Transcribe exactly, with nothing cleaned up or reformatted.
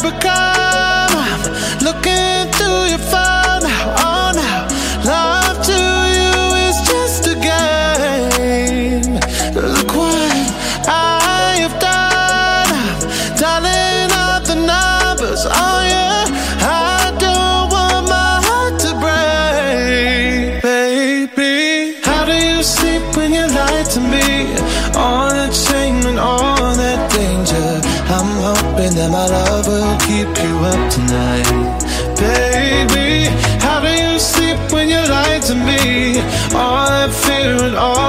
become. I'm looking through your phone now, oh now. Love to you is just a game. Look what I have done. I'm dialing up the numbers, oh yeah. I don't want my heart to break, baby. How do you sleep when you lie to me? All that shame and all that danger. I'm hoping that my love will keep you up tonight, baby. How do you sleep when you lie to me? All that fear and all